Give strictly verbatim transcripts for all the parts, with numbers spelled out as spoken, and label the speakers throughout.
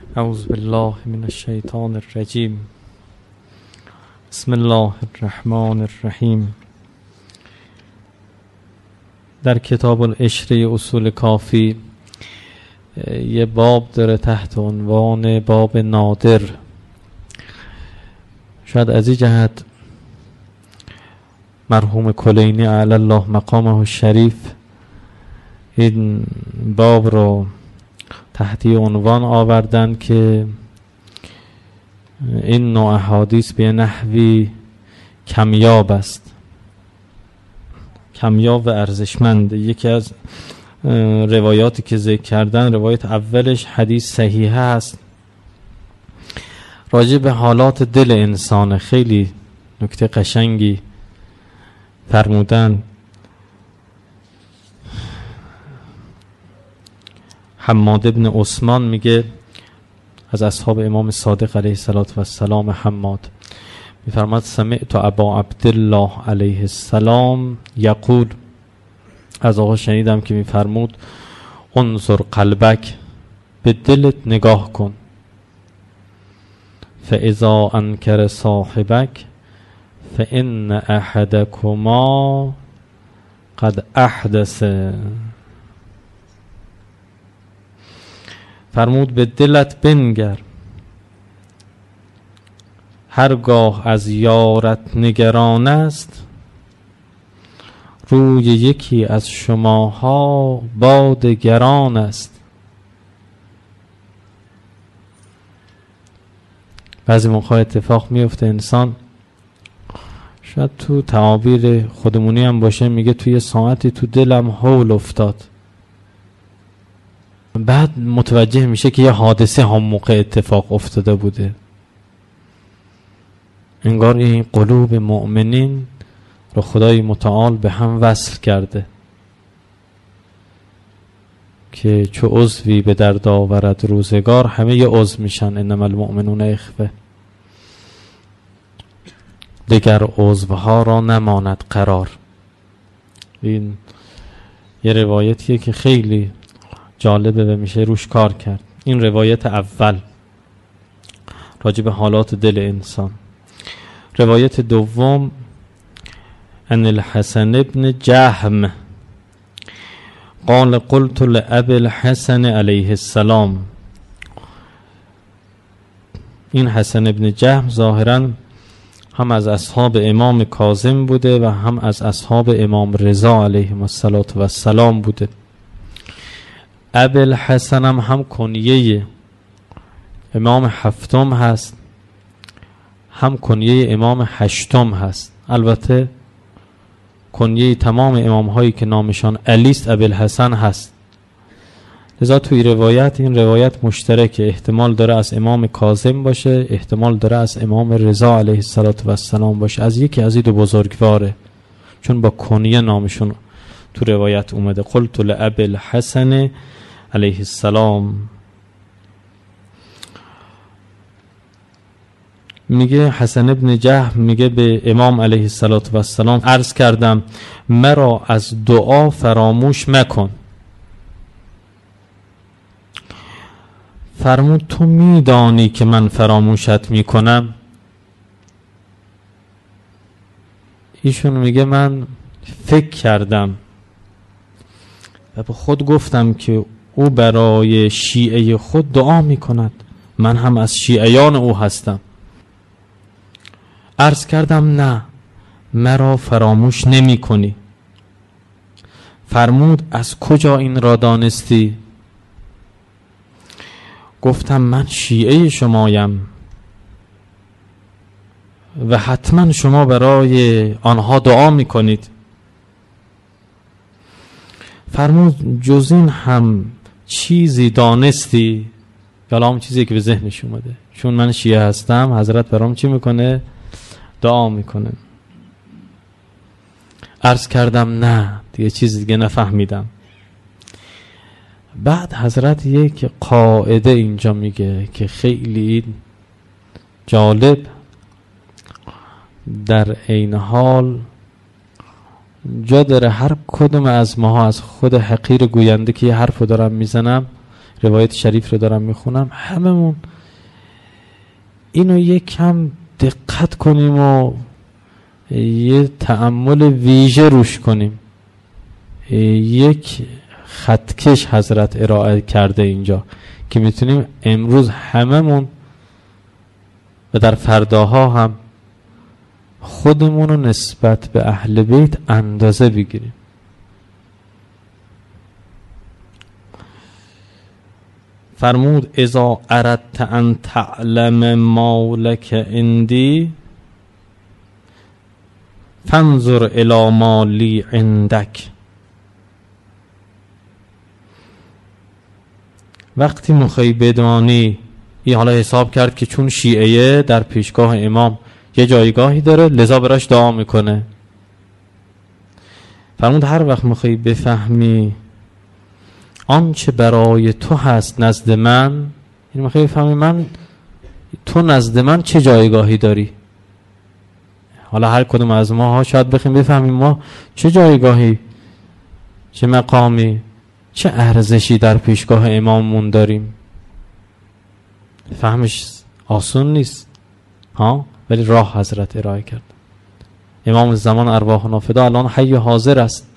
Speaker 1: اعوذ بالله من الشیطان الرجیم. بسم الله الرحمن الرحیم. در کتاب العشره اصول کافی یه باب داره تحت عنوان باب نادر. شاید از این جهت مرحوم کلینی علی الله مقامه الشریف این باب رو تحت عنوان آوردن که این نوع احادیث به نحوی کمیاب است، کمیاب و ارزشمند. یکی از روایاتی که ذکر کردن، روایت اولش حدیث صحیحه است راجع به حالات دل انسان. خیلی نکته قشنگی فرمودن. حماد ابن عثمان میگه از اصحاب امام صادق علیه السلام، حماد میفرماد سمعت ابا عبدالله علیه السلام یقول، از آقا شنیدم که میفرمود انظر قلبک، به دلت نگاه کن، فاذا انکر صاحبک فان احدکما قد احدث. فرمود به دلت بنگر، هرگاه از یارت نگران است روی یکی از شماها باد گران است. بعضی موقع اتفاق میفته انسان، شاید تو تعابیر خودمونی هم باشه، میگه توی ساعتی تو دلم هول افتاد. بعد متوجه میشه که یه حادثه هم موقع اتفاق افتاده بوده. انگار این قلوب مؤمنین رو خدای متعال به هم وصل کرده که چو عضوی به درد آورد روزگار، همه یه عضو میشن. انما المؤمنون اخوه. دیگر عضوها را نماند قرار. این یه روایتیه که خیلی جالبه و میشه روش کار کرد. این روایت اول راجع به حالات دل انسان. روایت دوم ان الحسن ابن جهم قال قلت لأبي الحسن علیه السلام. این حسن ابن جهم ظاهرا هم از اصحاب امام کاظم بوده و هم از اصحاب امام رضا علیهم السلام بوده. ابی الحسن هم, هم کنیه امام هفتم هست، هم کنیه امام هشتم هست. البته کنیه تمام امام هایی که نامشان علی است ابی الحسن هست. لذا توی روایت، این روایت مشترکه، احتمال داره از امام کاظم باشه، احتمال داره از امام رضا علیه السلام باشه، از یکی از این دو بزرگواره، چون با کنیه نامشون تو روایت اومده. قلت لأبی الحسن علیه السلام. میگه حسن ابن جهم میگه به امام علیه السلام عرض کردم مرا از دعا فراموش مکن. فرمود تو میدانی که من فراموشت میکنم؟ ایشون میگه من فکر کردم و به خود گفتم که او برای شیعه خود دعا میکند، من هم از شیعیان او هستم. عرض کردم نه، مرا فراموش نمی کنی. فرمود از کجا این را دانستی؟ گفتم من شیعه شمایم و حتما شما برای آنها دعا می کنید. فرمود جز این هم چیزی دانستی؟ یا هم چیزی که به ذهنش اومده، چون من شیعه هستم حضرت برام چی میکنه؟ دعا میکنه. عرض کردم نه، دیگه چیز دیگه نفهمیدم. بعد حضرت یک قاعده اینجا میگه که خیلی جالب، در عین حال جا داره هر کدوم از ماها، از خود حقیر گوینده که یه حرفو دارم میزنم روایت شریف رو دارم میخونم، هممون اینو یک کم دقت کنیم و یه تأمل ویژه روش کنیم. یک خطکش حضرت ارائه کرده اینجا که میتونیم امروز هممون و در فرداها هم خودمون رو نسبت به اهل بیت اندازه بگیریم. فرمود اذا اردت ان تعلم ما لک عندی فانظر الی ما لی عندک. وقتی میخوای بدانی، این حالا حساب کرد که چون شیعه در پیشگاه امام یه جایگاهی داره لذا براش دعا میکنه. فرمود هر وقت میخوای بفهمی آنچه برای تو هست نزد من، یعنی میخوای بفهمی من تو نزد من چه جایگاهی داری. حالا هر کدوم از ما ها شاید بخیم بفهمیم ما چه جایگاهی، چه مقامی، چه ارزشی در پیشگاه اماممون داریم. فهمش آسون نیست ها، ولی راه حضرت ارائه کرد. امام زمان ارواحنا فدا الان حی حاضر است.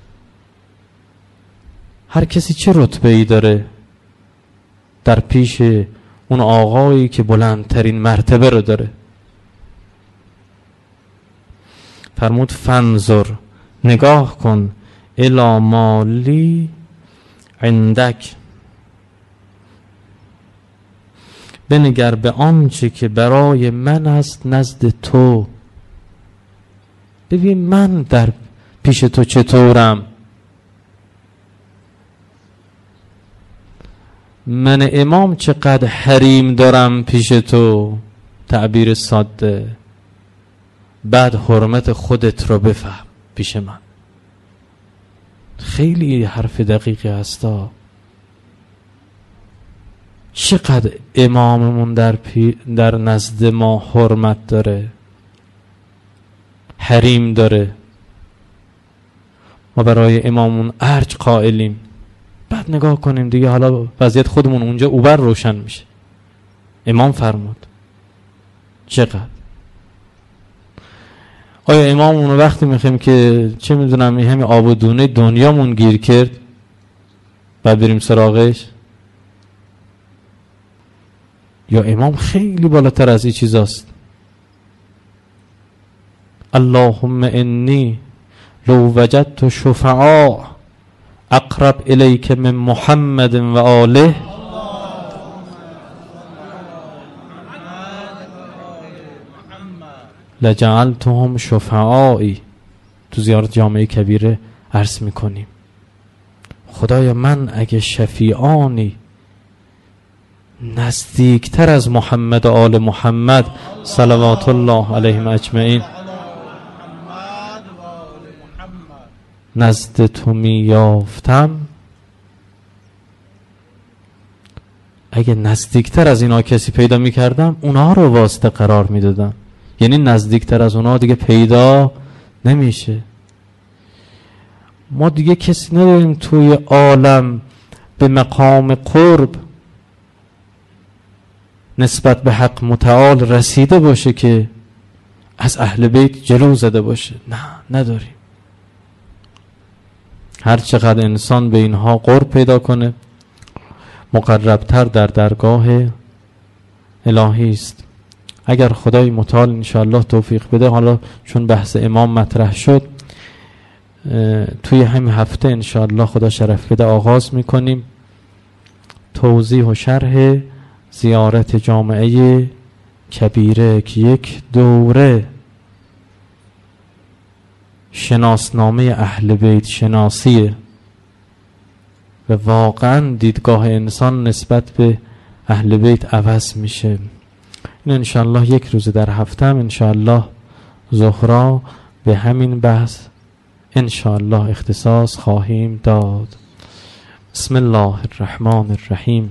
Speaker 1: هر کسی چه رتبه‌ای داره در پیش اون آقایی که بلندترین مرتبه رو داره. فرمود فنظر، نگاه کن، الی ما لی عندک، بنگر به آنچه که برای من است نزد تو. ببین من در پیش تو چطورم. من امام چقدر حریم دارم پیش تو، تعبیر ساده. بعد حرمت خودت رو بفهم پیش من. خیلی حرف دقیقی هستا. چقدر اماممون در, پی در نزد ما حرمت داره، حریم داره. ما برای اماممون ارج قائلیم. بعد نگاه کنیم دیگه حالا وضعیت خودمون اونجا اوبر روشن میشه. امام فرمود چقدر. آیا اماممون وقتی میخوایم که چه میدونم همین آب و دونه دنیامون گیر کرد بعد بریم سراغش، یا امام خیلی بالاتر از این چیزاست؟ اللهم انی لو وجدت شفعاء اقرب الیک من محمد و آله لجعلتهم شفعائی. تو زیارت جامعه کبیره عرض میکنیم خدایا من اگه شفیعانی نزدیکتر از محمد و آل محمد صلوات الله علیهم اجمعین نزد تو می یافتم، اگه نزدیکتر از اینا کسی پیدا می کردم اونها رو واسطه قرار می دادم. یعنی نزدیکتر از اونها دیگه پیدا نمیشه. ما دیگه کسی نداریم توی عالم به مقام قرب نسبت به حق متعال رسیده باشه که از اهل بیت جلو زده باشه. نه نداریم. هر چقدر انسان به اینها قرب پیدا کنه مقربتر در درگاه الهی است. اگر خدای متعال انشاءالله توفیق بده، حالا چون بحث امام مطرح شد توی همین هفته انشاءالله خدا شرف بده آغاز میکنیم توضیح و شرح زیارت جامعه کبیره که یک دوره شناسنامه اهل بیت شناسیه و واقعا دیدگاه انسان نسبت به اهل بیت عوض میشه. این انشاءالله یک روز در هفته هم انشاءالله ظهرا به همین بحث انشاءالله اختصاص خواهیم داد. بسم الله الرحمن الرحیم.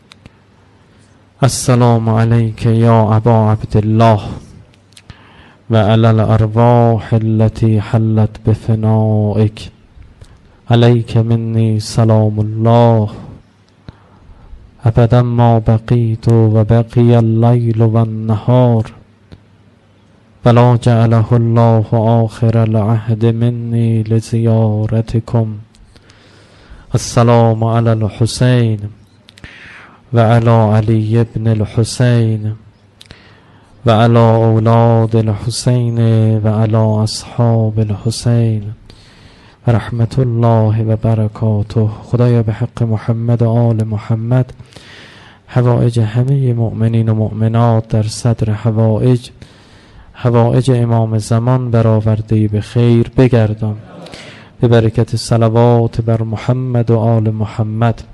Speaker 1: السلام علیک یا ابا عبدالله و علی الارواح التي حلت بفنائک، علیک منی سلام الله ابدا ما بقیت و بقی اللیل و النهار ولا جعله الله آخر العهد منی لزیارتکم. السلام علی الحسین و علی علی ابن الحسین و علی اولاد الحسین و علی اصحاب الحسین و رحمت الله و برکاته. خدایا به حق محمد و آل محمد حوائج همه مؤمنین و مؤمنات در صدر حوائج حوائج امام زمان برآورده به خیر بگردان. به برکت صلوات بر محمد و آل محمد.